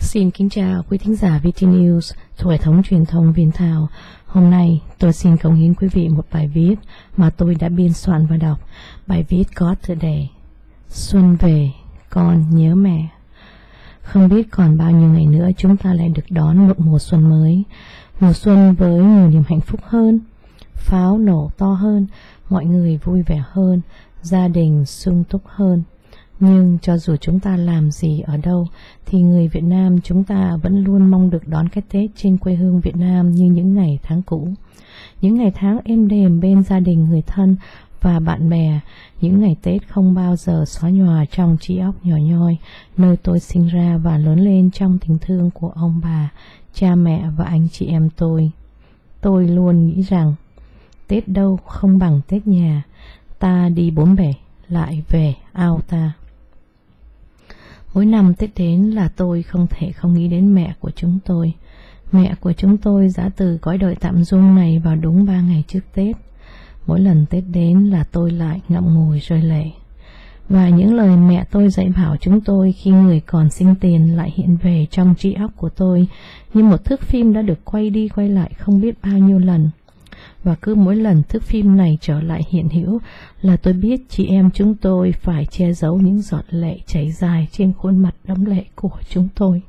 Xin kính chào quý thính giả VT News thuộc hệ thống truyền thông Viên Thảo. Hôm nay tôi xin cống hiến quý vị một bài viết mà tôi đã biên soạn và đọc. Bài viết có tựa đề Xuân về, con nhớ mẹ. Không biết còn bao nhiêu ngày nữa chúng ta lại được đón một mùa xuân mới. Mùa xuân với nhiều niềm hạnh phúc hơn, pháo nổ to hơn, mọi người vui vẻ hơn, gia đình sung túc hơn. Nhưng cho dù chúng ta làm gì ở đâu thì người Việt Nam chúng ta vẫn luôn mong được đón cái Tết trên quê hương Việt Nam như những ngày tháng cũ. Những ngày tháng êm đềm bên gia đình, người thân và bạn bè. Những ngày Tết không bao giờ xóa nhòa trong trí óc nhỏ nhoi nơi tôi sinh ra và lớn lên trong tình thương của ông bà, cha mẹ và anh chị em tôi. Tôi luôn nghĩ rằng Tết đâu không bằng Tết nhà. Ta đi bốn bể lại về ao ta. Mỗi năm Tết đến là tôi không thể không nghĩ đến mẹ của chúng tôi. Mẹ của chúng tôi đã từ cõi đời tạm dung này vào đúng 3 ngày trước Tết. Mỗi lần Tết đến là tôi lại ngậm ngùi rơi lệ. Và những lời mẹ tôi dạy bảo chúng tôi khi người còn sinh tiền lại hiện về trong trí óc của tôi như một thước phim đã được quay đi quay lại không biết bao nhiêu lần. Và cứ mỗi lần thước phim này trở lại hiện hữu là tôi biết chị em chúng tôi phải che giấu những giọt lệ chảy dài trên khuôn mặt đẫm lệ của chúng tôi.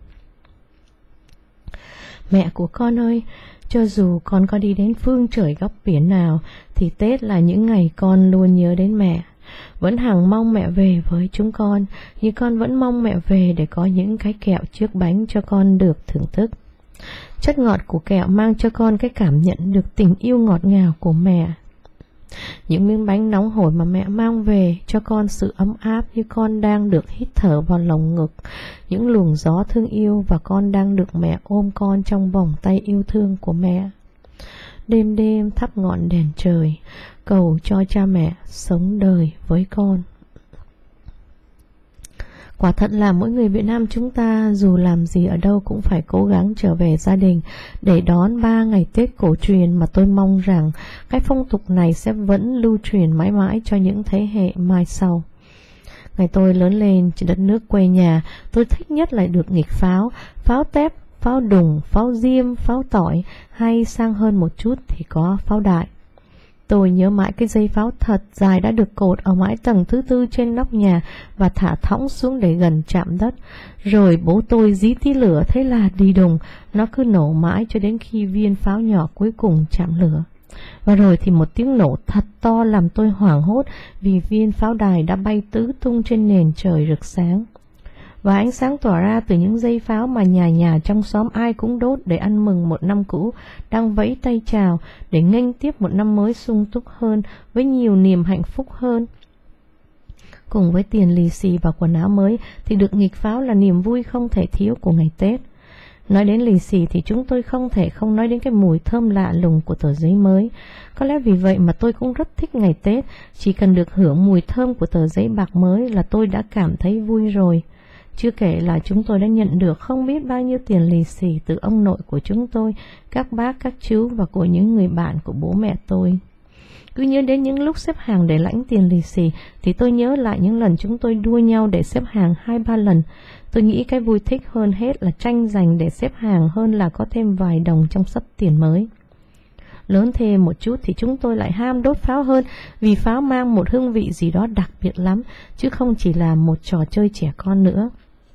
Mẹ của con ơi, cho dù con có đi đến phương trời góc biển nào thì Tết là những ngày con luôn nhớ đến mẹ. Vẫn hằng mong mẹ về với chúng con, như con vẫn mong mẹ về để có những cái kẹo trước bánh cho con được thưởng thức. Chất ngọt của kẹo mang cho con cái cảm nhận được tình yêu ngọt ngào của mẹ. Những miếng bánh nóng hổi mà mẹ mang về cho con sự ấm áp như con đang được hít thở vào lồng ngực, những luồng gió thương yêu và con đang được mẹ ôm con trong vòng tay yêu thương của mẹ. Đêm đêm thắp ngọn đèn trời, cầu cho cha mẹ sống đời với con. Quả thật là mỗi người Việt Nam chúng ta dù làm gì ở đâu cũng phải cố gắng trở về gia đình để đón 3 ngày Tết cổ truyền mà tôi mong rằng cái phong tục này sẽ vẫn lưu truyền mãi mãi cho những thế hệ mai sau. Ngày tôi lớn lên trên đất nước quê nhà, tôi thích nhất là được nghịch pháo, pháo tép, pháo đùng, pháo diêm, pháo tỏi hay sang hơn một chút thì có pháo đại. Tôi nhớ mãi cái dây pháo thật dài đã được cột ở mái tầng thứ 4 trên nóc nhà và thả thõng xuống để gần chạm đất. Rồi bố tôi dí tí lửa thế là đi đùng, nó cứ nổ mãi cho đến khi viên pháo nhỏ cuối cùng chạm lửa. Và rồi thì một tiếng nổ thật to làm tôi hoảng hốt vì viên pháo đài đã bay tứ tung trên nền trời rực sáng. Và ánh sáng tỏa ra từ những dây pháo mà nhà nhà trong xóm ai cũng đốt để ăn mừng một năm cũ, đang vẫy tay chào để nghênh tiếp một năm mới sung túc hơn, với nhiều niềm hạnh phúc hơn. Cùng với tiền lì xì và quần áo mới thì được nghịch pháo là niềm vui không thể thiếu của ngày Tết. Nói đến lì xì thì chúng tôi không thể không nói đến cái mùi thơm lạ lùng của tờ giấy mới. Có lẽ vì vậy mà tôi cũng rất thích ngày Tết, chỉ cần được hưởng mùi thơm của tờ giấy bạc mới là tôi đã cảm thấy vui rồi. Chưa kể là chúng tôi đã nhận được không biết bao nhiêu tiền lì xì từ ông nội của chúng tôi, các bác, các chú và của những người bạn của bố mẹ tôi. Cứ nhớ đến những lúc xếp hàng để lãnh tiền lì xì thì tôi nhớ lại những lần chúng tôi đua nhau để xếp hàng 2-3 lần. Tôi nghĩ cái vui thích hơn hết là tranh giành để xếp hàng hơn là có thêm vài đồng trong sấp tiền mới. Lớn thêm một chút thì chúng tôi lại ham đốt pháo hơn vì pháo mang một hương vị gì đó đặc biệt lắm, chứ không chỉ là một trò chơi trẻ con nữa.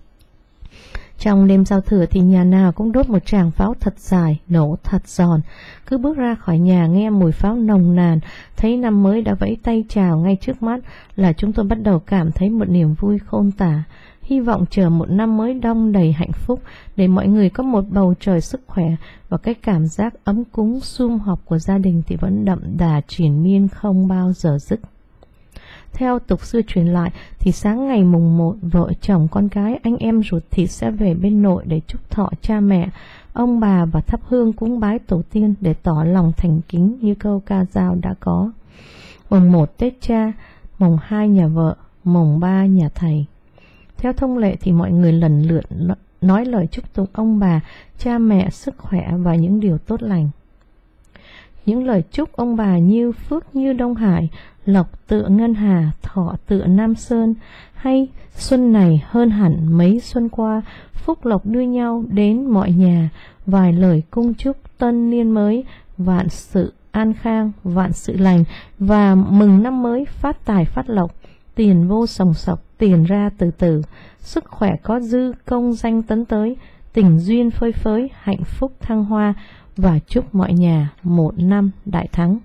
Trong đêm giao thừa thì nhà nào cũng đốt một tràng pháo thật dài, nổ thật giòn. Cứ bước ra khỏi nhà nghe mùi pháo nồng nàn, thấy năm mới đã vẫy tay chào ngay trước mắt là chúng tôi bắt đầu cảm thấy một niềm vui khôn tả. Hy vọng chờ một năm mới đong đầy hạnh phúc để mọi người có một bầu trời sức khỏe và cái cảm giác ấm cúng sum họp của gia đình thì vẫn đậm đà triền miên không bao giờ dứt. Theo tục xưa truyền lại thì sáng ngày mùng 1, vợ chồng con cái, anh em ruột thịt sẽ về bên nội để chúc thọ cha mẹ, ông bà và thắp hương cúng bái tổ tiên để tỏ lòng thành kính như câu ca dao đã có. Mùng 1 Tết cha, mùng 2 nhà vợ, mùng 3 nhà thầy. Theo thông lệ thì mọi người lần lượt nói lời chúc tụng ông bà, cha mẹ sức khỏe và những điều tốt lành. Những lời chúc ông bà như phước như Đông Hải, lộc tựa Ngân Hà, thọ tựa Nam Sơn, hay xuân này hơn hẳn mấy xuân qua, phúc lộc đưa nhau đến mọi nhà, vài lời cung chúc tân niên mới, vạn sự an khang, vạn sự lành, và mừng năm mới phát tài phát lộc, tiền vô sòng sọc, tiền ra từ từ, sức khỏe có dư, công danh tấn tới, tình duyên phơi phới, hạnh phúc thăng hoa, và chúc mọi nhà một năm đại thắng.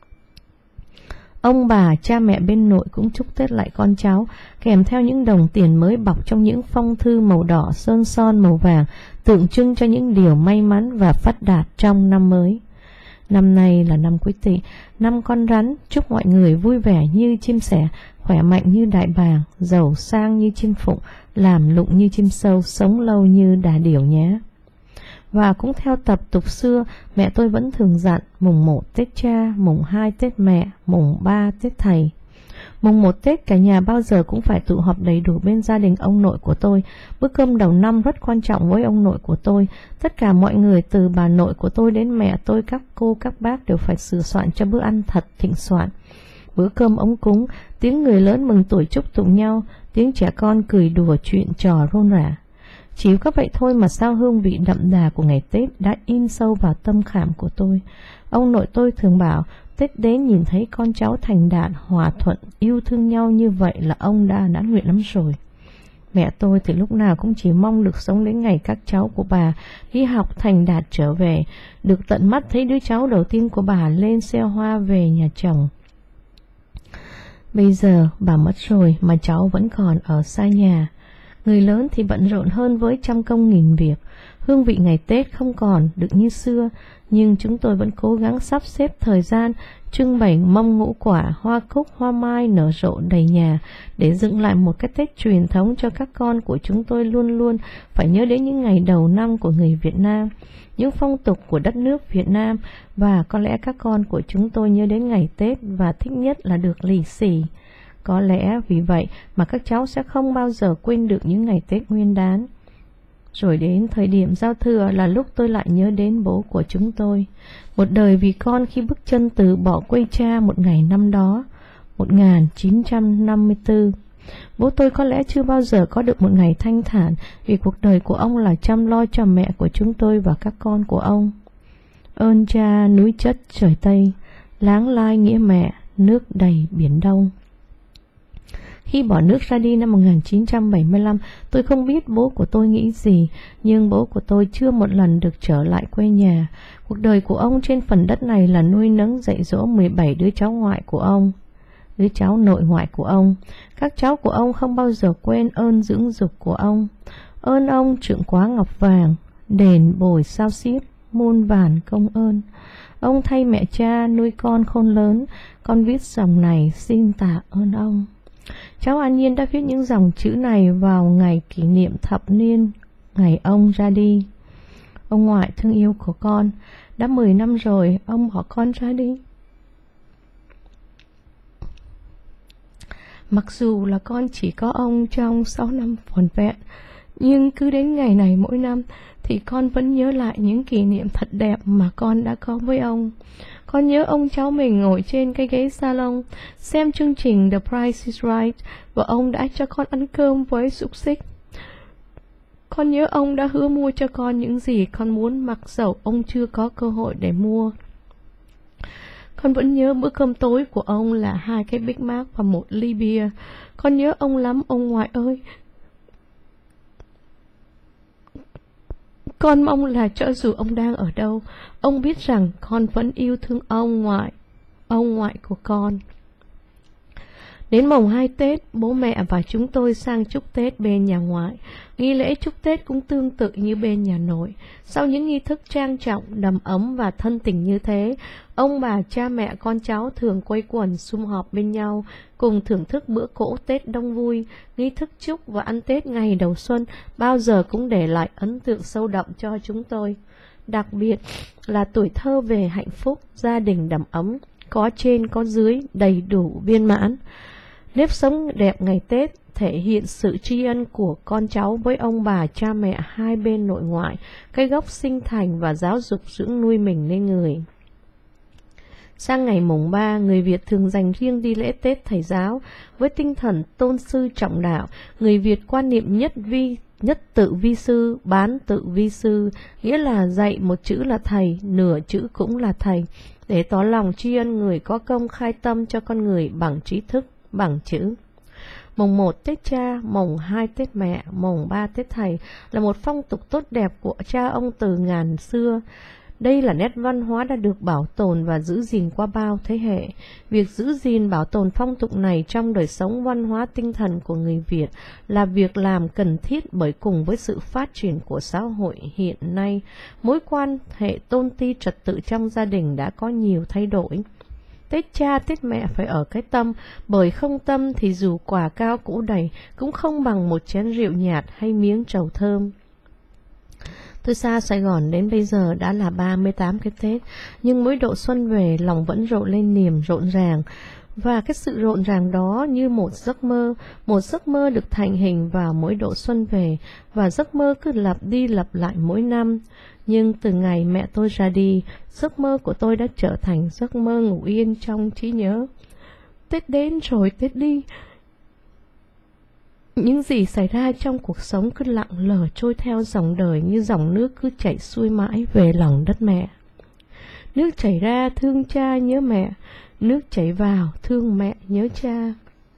Ông bà, cha mẹ bên nội cũng chúc Tết lại con cháu, kèm theo những đồng tiền mới bọc trong những phong thư màu đỏ sơn son màu vàng, tượng trưng cho những điều may mắn và phát đạt trong năm mới. Năm nay là năm Quý Tỵ, năm con rắn, chúc mọi người vui vẻ như chim sẻ, khỏe mạnh như đại bàng, giàu sang như chim phụng, làm lụng như chim sâu, sống lâu như đà điểu nhé. Và cũng theo tập tục xưa, mẹ tôi vẫn thường dặn mùng 1 Tết cha, mùng 2 Tết mẹ, mùng 3 Tết thầy. Mùng 1 Tết cả nhà bao giờ cũng phải tụ họp đầy đủ bên gia đình ông nội của tôi. Bữa cơm đầu năm rất quan trọng với ông nội của tôi. Tất cả mọi người từ bà nội của tôi đến mẹ tôi, các cô, các bác đều phải sửa soạn cho bữa ăn thật thịnh soạn. Bữa cơm ống cúng, tiếng người lớn mừng tuổi chúc tụng nhau, tiếng trẻ con cười đùa chuyện trò rôn rả. Chỉ có vậy thôi mà sao hương vị đậm đà của ngày Tết đã in sâu vào tâm khảm của tôi. Ông nội tôi thường bảo, Tết đến nhìn thấy con cháu thành đạt, hòa thuận, yêu thương nhau như vậy là ông đã mãn nguyện lắm rồi. Mẹ tôi thì lúc nào cũng chỉ mong được sống đến ngày các cháu của bà đi học thành đạt trở về, được tận mắt thấy đứa cháu đầu tiên của bà lên xe hoa về nhà chồng. Bây giờ bà mất rồi mà cháu vẫn còn ở xa nhà. Người lớn thì bận rộn hơn với trăm công nghìn việc. Hương vị ngày Tết không còn được như xưa, nhưng chúng tôi vẫn cố gắng sắp xếp thời gian, trưng bày mâm ngũ quả, hoa cúc, hoa mai nở rộ đầy nhà, để dựng lại một cái Tết truyền thống cho các con của chúng tôi luôn luôn phải nhớ đến những ngày đầu năm của người Việt Nam, những phong tục của đất nước Việt Nam, và có lẽ các con của chúng tôi nhớ đến ngày Tết và thích nhất là được lì xì. Có lẽ vì vậy mà các cháu sẽ không bao giờ quên được những ngày Tết Nguyên đán. Rồi đến thời điểm giao thừa là lúc tôi lại nhớ đến bố của chúng tôi. Một đời vì con khi bước chân từ bỏ quê cha một ngày năm đó, 1954. Bố tôi có lẽ chưa bao giờ có được một ngày thanh thản, vì cuộc đời của ông là chăm lo cho mẹ của chúng tôi và các con của ông. Ơn cha núi chất trời Tây, láng lai nghĩa mẹ, nước đầy biển Đông. Khi bỏ nước ra đi năm 1975, tôi không biết bố của tôi nghĩ gì, nhưng bố của tôi chưa một lần được trở lại quê nhà. Cuộc đời của ông trên phần đất này là nuôi nấng dạy dỗ 17 đứa cháu ngoại của ông, đứa cháu nội ngoại của ông. Các cháu của ông không bao giờ quên ơn dưỡng dục của ông. Ơn ông trượng quá ngọc vàng, đền bồi sao xiết, muôn vàn công ơn. Ông thay mẹ cha nuôi con khôn lớn, con viết dòng này xin tạ ơn ông. Cháu An Nhiên đã viết những dòng chữ này vào ngày kỷ niệm thập niên ngày ông ra đi. Ông ngoại thương yêu của con, đã 10 năm rồi ông bỏ con ra đi. Mặc dù là con chỉ có ông trong 6 năm vỏn vẹn, nhưng cứ đến ngày này mỗi năm thì con vẫn nhớ lại những kỷ niệm thật đẹp mà con đã có với ông. Con nhớ ông cháu mình ngồi trên cái ghế salon xem chương trình The Price is Right, và ông đã cho con ăn cơm với xúc xích. Con nhớ ông đã hứa mua cho con những gì con muốn, mặc dầu ông chưa có cơ hội để mua. Con vẫn nhớ bữa cơm tối của ông là 2 cái Big Mac và 1 ly bia. Con nhớ ông lắm ông ngoại ơi. Con mong là cho dù ông đang ở đâu, ông biết rằng con vẫn yêu thương ông ngoại của con. Đến mùng 2 Tết, bố mẹ và chúng tôi sang chúc Tết bên nhà ngoại. Nghi lễ chúc Tết cũng tương tự như bên nhà nội. Sau những nghi thức trang trọng, đầm ấm và thân tình như thế, ông bà, cha mẹ, con cháu thường quây quần sum họp bên nhau, cùng thưởng thức bữa cỗ Tết đông vui. Nghi thức chúc và ăn Tết ngày đầu xuân bao giờ cũng để lại ấn tượng sâu đậm cho chúng tôi. Đặc biệt là tuổi thơ về hạnh phúc, gia đình đầm ấm, có trên có dưới, đầy đủ viên mãn. Nếp sống đẹp ngày Tết thể hiện sự tri ân của con cháu với ông bà, cha mẹ hai bên nội ngoại, cái gốc sinh thành và giáo dục dưỡng nuôi mình nên người. Sang ngày mùng 3, người Việt thường dành riêng đi lễ Tết Thầy giáo. Với tinh thần tôn sư trọng đạo, người Việt quan niệm nhất tự vi sư, bán tự vi sư, nghĩa là dạy một chữ là thầy, nửa chữ cũng là thầy, để tỏ lòng tri ân người có công khai tâm cho con người bằng trí thức, bằng chữ. Mùng 1 Tết Cha, mùng 2 Tết Mẹ, mùng 3 Tết Thầy là một phong tục tốt đẹp của cha ông từ ngàn xưa. Đây là nét văn hóa đã được bảo tồn và giữ gìn qua bao thế hệ. Việc giữ gìn bảo tồn phong tục này trong đời sống văn hóa tinh thần của người Việt là việc làm cần thiết, bởi cùng với sự phát triển của xã hội hiện nay, mối quan hệ tôn ti trật tự trong gia đình đã có nhiều thay đổi. Tết Cha, Tết Mẹ phải ở cái tâm, bởi không tâm thì dù quả cao cỗ đầy cũng không bằng một chén rượu nhạt hay miếng trầu thơm. Tôi xa Sài Gòn đến bây giờ đã là 38 cái Tết, nhưng mỗi độ xuân về lòng vẫn rộn lên niềm rộn ràng. Và cái sự rộn ràng đó như một giấc mơ được thành hình vào mỗi độ xuân về, và giấc mơ cứ lặp đi lặp lại mỗi năm. Nhưng từ ngày mẹ tôi ra đi, giấc mơ của tôi đã trở thành giấc mơ ngủ yên trong trí nhớ. Tết đến rồi Tết đi. Những gì xảy ra trong cuộc sống cứ lặng lờ trôi theo dòng đời như dòng nước cứ chảy xuôi mãi về lòng đất mẹ. Nước chảy ra thương cha nhớ mẹ, nước chảy vào thương mẹ nhớ cha.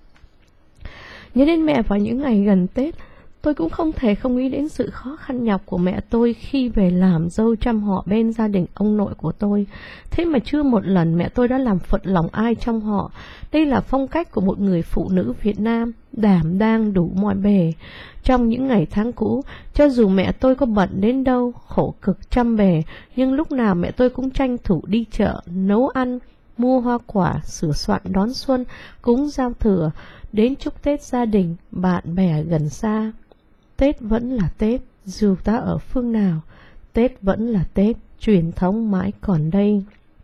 Nhớ đến mẹ vào những ngày gần Tết, tôi cũng không thể không nghĩ đến sự khó khăn nhọc của mẹ tôi khi về làm dâu chăm họ bên gia đình ông nội của tôi. Thế mà chưa một lần mẹ tôi đã làm phật lòng ai trong họ. Đây là phong cách của một người phụ nữ Việt Nam, đảm đang đủ mọi bề. Trong những ngày tháng cũ, cho dù mẹ tôi có bận đến đâu, khổ cực trăm bề, nhưng lúc nào mẹ tôi cũng tranh thủ đi chợ, nấu ăn, mua hoa quả, sửa soạn đón xuân, cúng giao thừa, đến chúc Tết gia đình, bạn bè gần xa. Tết vẫn là Tết, dù ta ở phương nào, Tết vẫn là Tết, truyền thống mãi còn đây.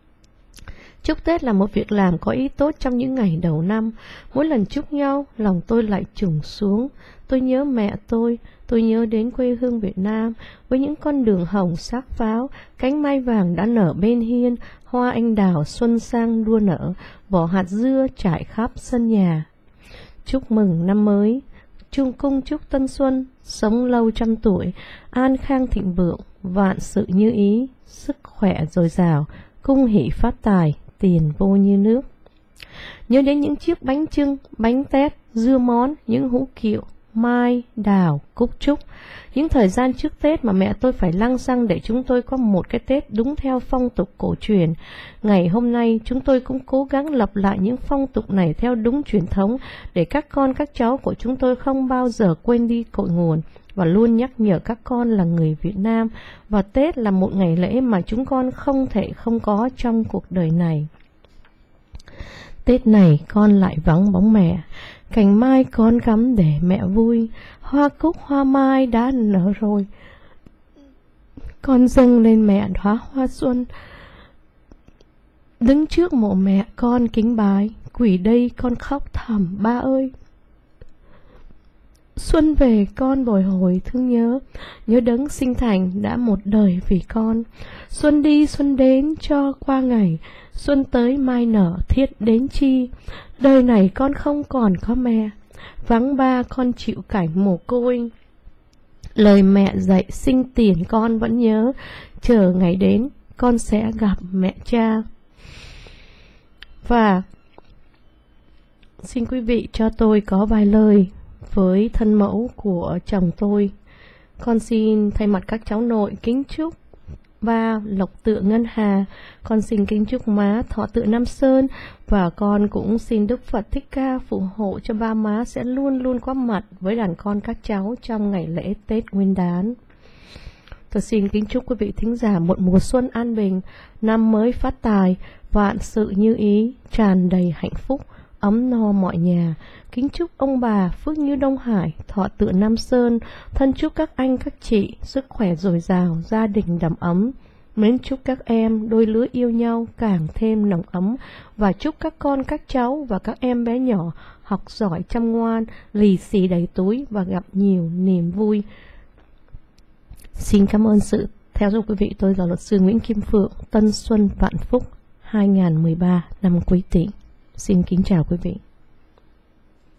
Chúc Tết là một việc làm có ý tốt trong những ngày đầu năm. Mỗi lần chúc nhau, lòng tôi lại trùng xuống. Tôi nhớ mẹ tôi nhớ đến quê hương Việt Nam, với những con đường hồng sắc pháo, cánh mai vàng đã nở bên hiên, hoa anh đào xuân sang đua nở, vỏ hạt dưa trải khắp sân nhà. Chúc mừng năm mới, cung chúc tân xuân, sống lâu trăm tuổi, an khang thịnh vượng, vạn sự như ý, sức khỏe dồi dào, cung hỷ phát tài, tiền vô như nước. Nhớ đến những chiếc bánh chưng, bánh tét, dưa món, những hũ kiệu, mai, đào, cúc trúc. Những thời gian trước Tết mà mẹ tôi phải lăng xăng để chúng tôi có một cái Tết đúng theo phong tục cổ truyền. Ngày hôm nay chúng tôi cũng cố gắng lập lại những phong tục này theo đúng truyền thống, để các con các cháu của chúng tôi không bao giờ quên đi cội nguồn, và luôn nhắc nhở các con là người Việt Nam, và Tết là một ngày lễ mà chúng con không thể không có trong cuộc đời này. Tết này con lại vắng bóng mẹ, cành mai con cắm để mẹ vui, hoa cúc hoa mai đã nở rồi, con dâng lên mẹ đóa hoa xuân. Đứng trước mộ mẹ con kính bái, quỳ đây con khóc thầm ba ơi. Xuân về con bồi hồi thương nhớ, nhớ đấng sinh thành đã một đời vì con. Xuân đi xuân đến cho qua ngày, xuân tới mai nở thiết đến chi. Đời này con không còn có mẹ, vắng ba con chịu cảnh mồ côi. Lời mẹ dạy sinh tiền con vẫn nhớ, chờ ngày đến con sẽ gặp mẹ cha. Và xin quý vị cho tôi có vài lời với thân mẫu của chồng tôi. Con xin thay mặt các cháu nội kính chúc ba lộc tựa ngân hà, con xin kính chúc má thọ tựa Nam Sơn, và con cũng xin Đức Phật Thích Ca phù hộ cho ba má sẽ luôn luôn có mặt với đàn con các cháu trong ngày lễ Tết Nguyên đán. Tôi xin kính chúc quý vị thính giả một mùa xuân an bình, năm mới phát tài, vạn sự như ý, tràn đầy hạnh phúc, ấm no mọi nhà. Kính chúc ông bà phước như Đông Hải, thọ tựa Nam Sơn. Thân chúc các anh các chị sức khỏe dồi dào, gia đình đầm ấm. Mến chúc các em đôi lứa yêu nhau càng thêm nồng ấm, và chúc các con các cháu và các em bé nhỏ học giỏi chăm ngoan, lì xì đầy túi và gặp nhiều niềm vui. Xin cảm ơn sự theo dõi quý vị. Tôi là luật sư Nguyễn Kim Phượng. Tân xuân vạn phúc. 2013 năm Quý Tỵ. Xin kính chào quý vị.